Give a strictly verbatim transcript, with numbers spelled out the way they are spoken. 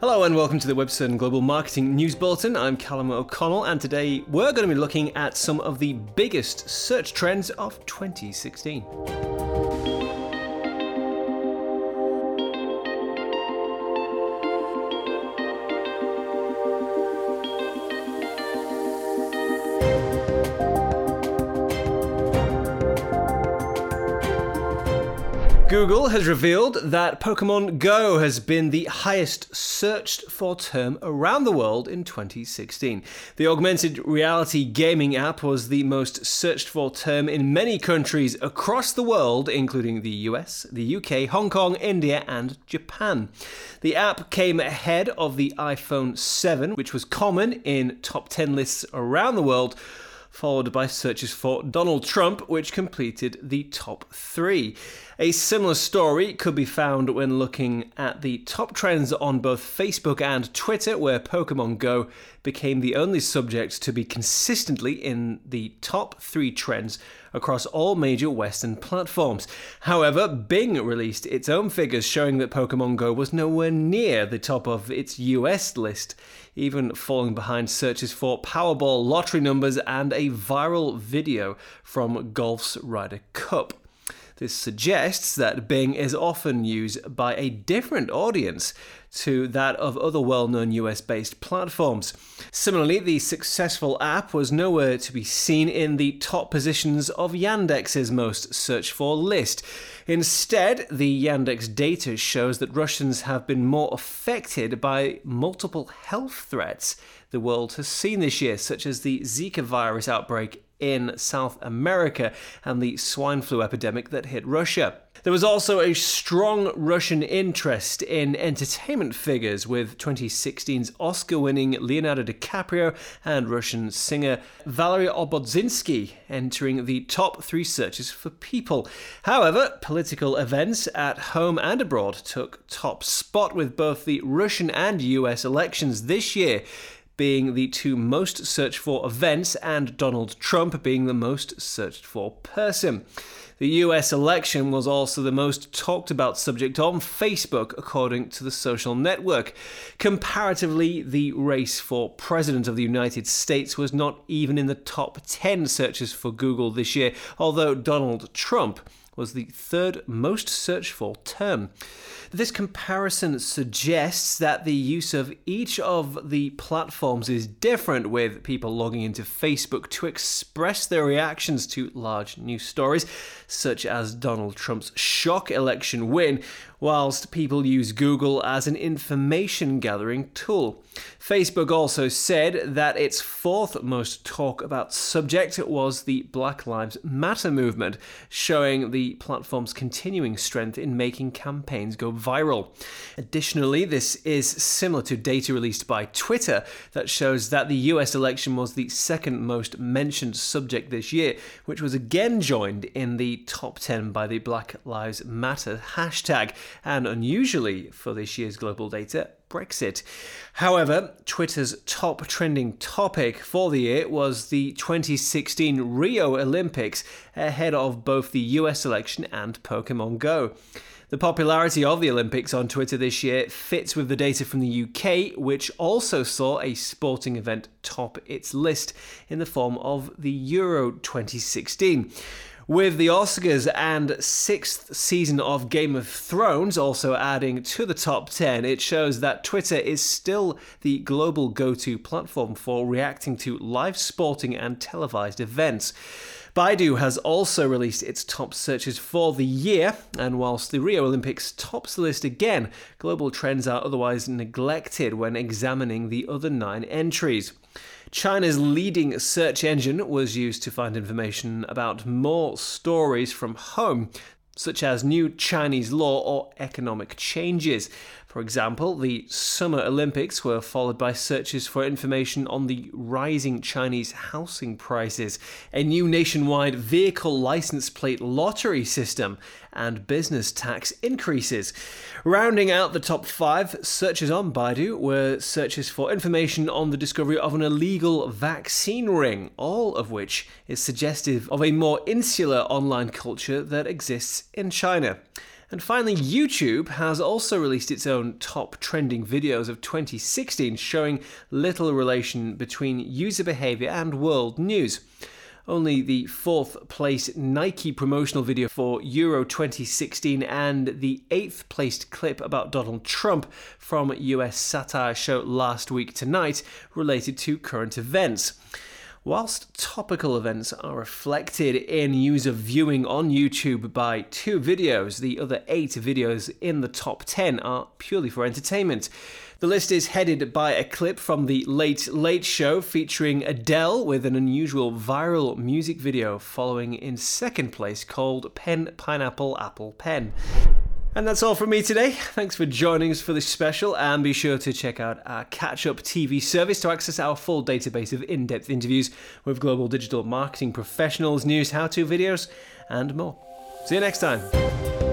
Hello and welcome to the Webstone Global Marketing News Bulletin. I'm Callum O'Connell, and today we're going to be looking at some of the biggest search trends of twenty sixteen. Google has revealed that Pokemon Go has been the highest searched for term around the world in twenty sixteen. The augmented reality gaming app was the most searched for term in many countries across the world, including the U S, the U K, Hong Kong, India, and Japan. The app came ahead of the iPhone seven, which was common in top ten lists around the world, followed by searches for Donald Trump, which completed the top three. A similar story could be found when looking at the top trends on both Facebook and Twitter, where Pokemon Go became the only subject to be consistently in the top three trends across all major Western platforms. However, Bing released its own figures showing that Pokemon Go was nowhere near the top of its U S list, even falling behind searches for Powerball lottery numbers and a viral video from golf's Ryder Cup. This suggests that Bing is often used by a different audience to that of other well-known U S-based platforms. Similarly, the successful app was nowhere to be seen in the top positions of Yandex's most searched for list. Instead, the Yandex data shows that Russians have been more affected by multiple health threats the world has seen this year, such as the Zika virus outbreak in South America and the swine flu epidemic that hit Russia. There was also a strong Russian interest in entertainment figures, with twenty sixteen's Oscar-winning Leonardo DiCaprio and Russian singer Valery Obodzinski entering the top three searches for People. However, political events at home and abroad took top spot, with both the Russian and U S elections this year being the two most searched for events and Donald Trump being the most searched for person. The U S election was also the most talked about subject on Facebook, according to the social network. Comparatively, the race for President of the United States was not even in the top ten searches for Google this year, although Donald Trump was the third most searched for term. This comparison suggests that the use of each of the platforms is different, with people logging into Facebook to express their reactions to large news stories, such as Donald Trump's shock election win, whilst people use Google as an information gathering tool. Facebook also said that its fourth most talked about subject was the Black Lives Matter movement, showing the platform's continuing strength in making campaigns go viral. Additionally, this is similar to data released by Twitter that shows that the U S election was the second most mentioned subject this year, which was again joined in the top ten by the Black Lives Matter hashtag, and unusually for this year's global data, Brexit. However, Twitter's top trending topic for the year was the twenty sixteen Rio Olympics, ahead of both the U S election and Pokemon Go. The popularity of the Olympics on Twitter this year fits with the data from the U K, which also saw a sporting event top its list in the form of the Euro twenty sixteen. With the Oscars and sixth season of Game of Thrones also adding to the top ten, it shows that Twitter is still the global go-to platform for reacting to live sporting and televised events. Baidu has also released its top searches for the year, and whilst the Rio Olympics tops the list again, global trends are otherwise neglected when examining the other nine entries. China's leading search engine was used to find information about more stories from home, such as new Chinese law or economic changes. For example, the Summer Olympics were followed by searches for information on the rising Chinese housing prices, a new nationwide vehicle license plate lottery system, and business tax increases. Rounding out the top five searches on Baidu were searches for information on the discovery of an illegal vaccine ring, all of which is suggestive of a more insular online culture that exists in China. And finally, YouTube has also released its own top trending videos of twenty sixteen, showing little relation between user behavior and world news. Only the fourth place Nike promotional video for Euro twenty sixteen and the eighth placed clip about Donald Trump from U S satire show Last Week Tonight related to current events. Whilst topical events are reflected in user viewing on YouTube by two videos, the other eight videos in the top ten are purely for entertainment. The list is headed by a clip from the Late Late Show featuring Adele with an unusual viral music video following in second place called Pen Pineapple Apple Pen. And that's all from me today. Thanks for joining us for this special, and be sure to check out our Catch-Up T V service to access our full database of in-depth interviews with global digital marketing professionals, news, how-to videos, and more. See you next time.